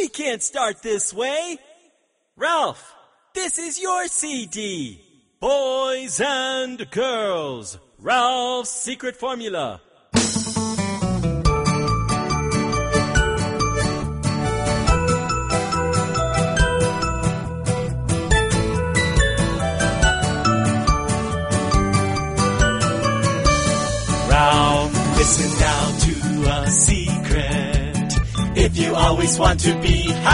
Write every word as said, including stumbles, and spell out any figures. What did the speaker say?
We can't start this way. Ralph, this is your C D. Boys and Girls, Ralph's Secret Formula. Ralph, listen now to a secret. If you always want to be happy,